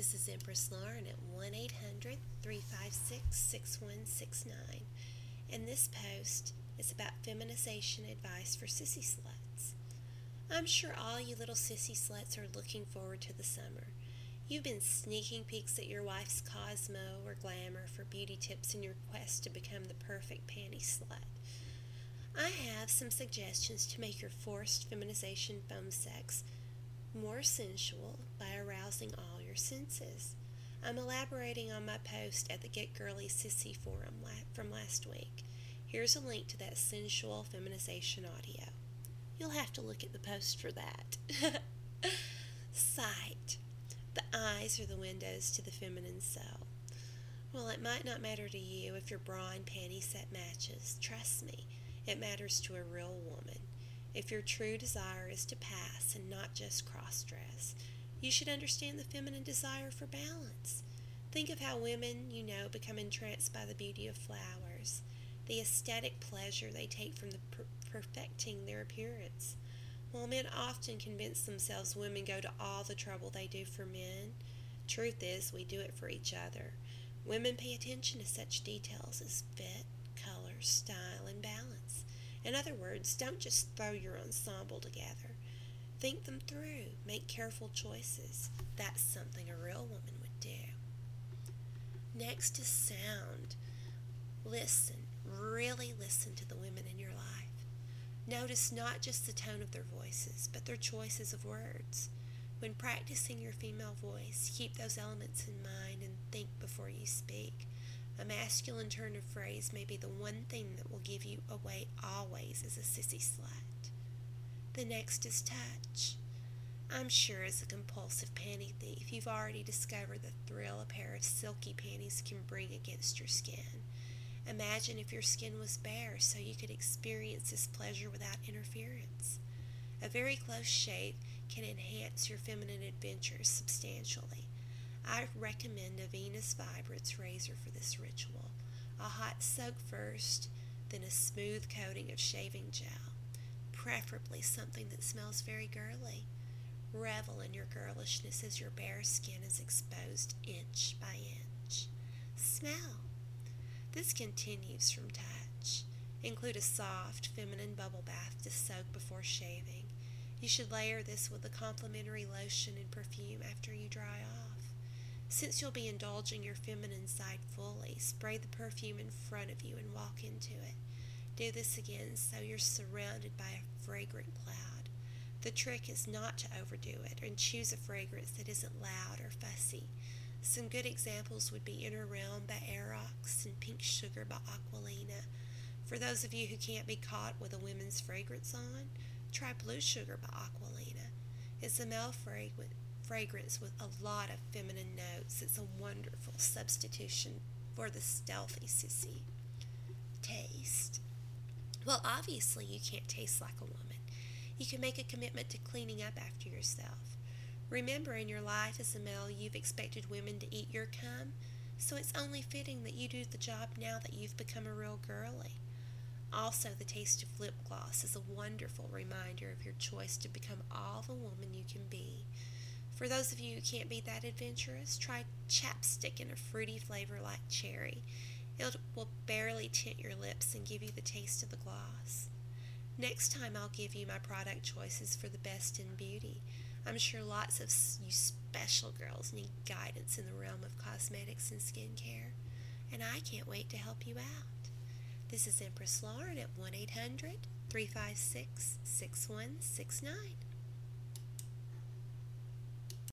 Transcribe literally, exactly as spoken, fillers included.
This is Empress Lauren at one eight hundred, three five six, six one six nine. And this post is about feminization advice for sissy sluts. I'm sure all you little sissy sluts are looking forward to the summer. You've been sneaking peeks at your wife's Cosmo or Glamour for beauty tips in your quest to become the perfect panty slut. I have some suggestions to make your forced feminization foam sex more sensual by arousing all your senses. I'm elaborating on my post at the Get Girly Sissy forum from last week. Here's a link to that sensual feminization audio. You'll have to look at the post for that. Sight. The eyes are the windows to the feminine soul. Well, it might not matter to you if your bra and panty set matches. Trust me, it matters to a real woman. If your true desire is to pass and not just cross-dress, you should understand the feminine desire for balance. Think of how women you know become entranced by the beauty of flowers, the aesthetic pleasure they take from the per- perfecting their appearance. While men often convince themselves women go to all the trouble they do for men, truth is we do it for each other. Women pay attention to such details as fit, color, style, and balance. In other words, don't just throw your ensemble together. Think them through. Make careful choices. That's something a real woman would do. Next is sound. Listen. Really listen to the women in your life. Notice not just the tone of their voices, but their choices of words. When practicing your female voice, keep those elements in mind and think before you speak. A masculine turn of phrase may be the one thing that will give you away always as a sissy slut. The next is touch. I'm sure as a compulsive panty thief, you've already discovered the thrill a pair of silky panties can bring against your skin. Imagine if your skin was bare so you could experience this pleasure without interference. A very close shave can enhance your feminine adventures substantially. I recommend a Venus Vibrance razor for this ritual. A hot soak first, then a smooth coating of shaving gel, preferably something that smells very girly. Revel in your girlishness as your bare skin is exposed inch by inch. Smell. This continues from touch. Include a soft, feminine bubble bath to soak before shaving. You should layer this with a complimentary lotion and perfume after you dry off. Since you'll be indulging your feminine side fully, spray the perfume in front of you and walk into it. Do this again so you're surrounded by a fragrant cloud. The trick is not to overdo it and choose a fragrance that isn't loud or fussy. Some good examples would be Inner Realm by Aerox and Pink Sugar by Aquilina. For those of you who can't be caught with a women's fragrance on, try Blue Sugar by Aquilina. It's a male fragrance. fragrance with a lot of feminine notes. It's a wonderful substitution for the stealthy sissy. Taste. Well, obviously you can't taste like a woman. You can make a commitment to cleaning up after yourself. Remember, in your life as a male, you've expected women to eat your cum, so it's only fitting that you do the job now that you've become a real girly. Also, the taste of lip gloss is a wonderful reminder of your choice to become all the woman you can be. For those of you who can't be that adventurous, try chapstick in a fruity flavor like cherry. It will barely tint your lips and give you the taste of the gloss. Next time I'll give you my product choices for the best in beauty. I'm sure lots of you special girls need guidance in the realm of cosmetics and skincare, and I can't wait to help you out. This is Empress Lauren at one eight hundred, three five six, six one six nine.